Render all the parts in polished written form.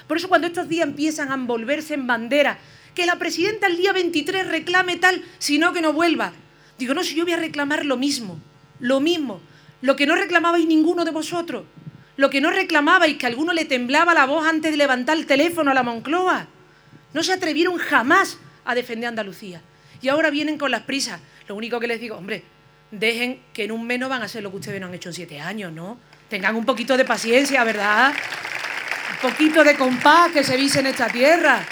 Por eso cuando estos días empiezan a envolverse en bandera, que la presidenta el día 23 reclame tal, sino que no vuelva. Digo, no, si yo voy a reclamar lo mismo, lo que no reclamabais ninguno de vosotros, lo que no reclamabais, que a alguno le temblaba la voz antes de levantar el teléfono a la Moncloa. No se atrevieron jamás a defender a Andalucía. Y ahora vienen con las prisas. Lo único que les digo, hombre, dejen que en un mes no van a hacer lo que ustedes no han hecho en 7 años, ¿no? Tengan un poquito de paciencia, ¿verdad? Un poquito de compás que se vise en esta tierra.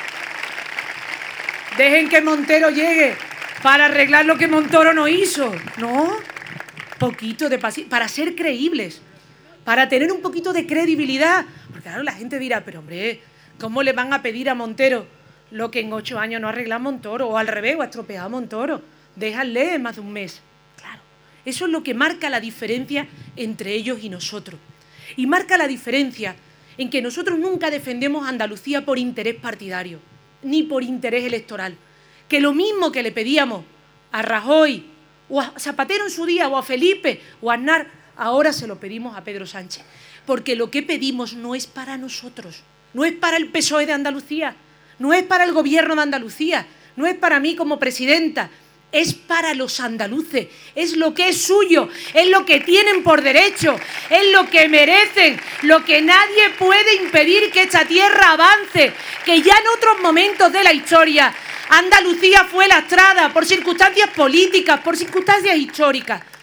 Dejen que Montero llegue para arreglar lo que Montoro no hizo, ¿no? Poquito de paciencia, para ser creíbles, para tener un poquito de credibilidad. Porque claro, la gente dirá, pero hombre, ¿cómo le van a pedir a Montero lo que en 8 años no arregla Montoro? O al revés, o ha estropeado Montoro. Déjale más de un mes. Claro, eso es lo que marca la diferencia entre ellos y nosotros. Y marca la diferencia en que nosotros nunca defendemos a Andalucía por interés partidario, ni por interés electoral. Que lo mismo que le pedíamos a Rajoy, o a Zapatero en su día, o a Felipe, o a Aznar, ahora se lo pedimos a Pedro Sánchez. Porque lo que pedimos no es para nosotros, no es para el PSOE de Andalucía, no es para el gobierno de Andalucía, no es para mí como presidenta, es para los andaluces, es lo que es suyo, es lo que tienen por derecho, es lo que merecen, lo que nadie puede impedir que esta tierra avance, que ya en otros momentos de la historia Andalucía fue lastrada por circunstancias políticas, por circunstancias históricas,